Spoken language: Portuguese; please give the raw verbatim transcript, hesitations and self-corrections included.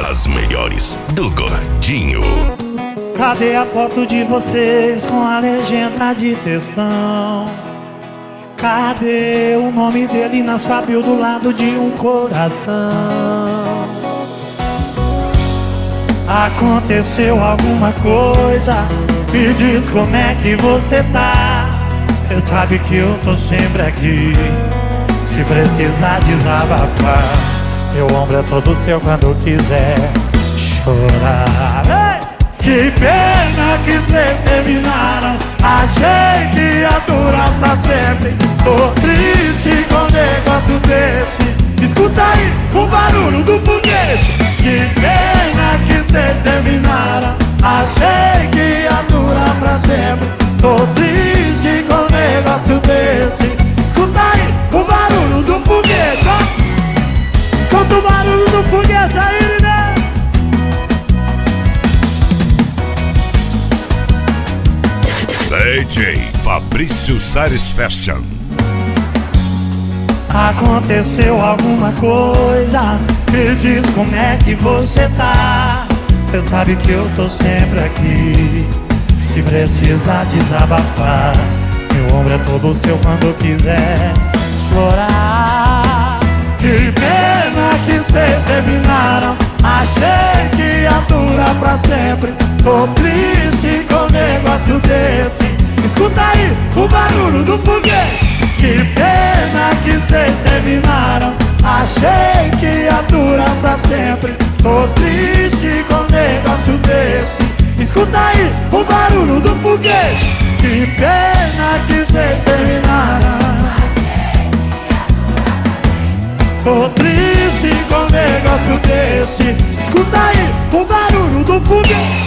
das melhores do Gordinho. Cadê a foto de vocês com a legenda de textão? Cadê o nome dele na sua bio do lado de um coração? Aconteceu alguma coisa? Me diz como é que você tá. Cê sabe que eu tô sempre aqui, se precisar desabafar. Meu ombro é todo seu quando quiser chorar. Ei! Que pena que cês terminaram. Achei que ia durar pra sempre. Tô triste com um negócio desse. Escuta aí o barulho do foguete. Que pena que cês terminaram. Achei que ia durar pra sempre. Tô triste com um negócio desse. Escuta aí o barulho do foguete, ó. Escuta o barulho do foguete aí, né? D J Fabrício Sares Fashion. Aconteceu alguma coisa? Me diz como é que você tá. Cê sabe que eu tô sempre aqui, se precisar desabafar. Meu ombro é todo seu quando quiser chorar. Que pena que cês terminaram. Achei que ia durar pra sempre. Tô triste com um negócio desse. Escuta aí o barulho do foguete. Que pena que cês terminaram. Achei que ia durar pra sempre. Tô triste com um negócio desse. Escuta aí o barulho do foguete. Que pena que cês terminaram. Tô triste com um negócio desse. Escuta aí o barulho do foguete.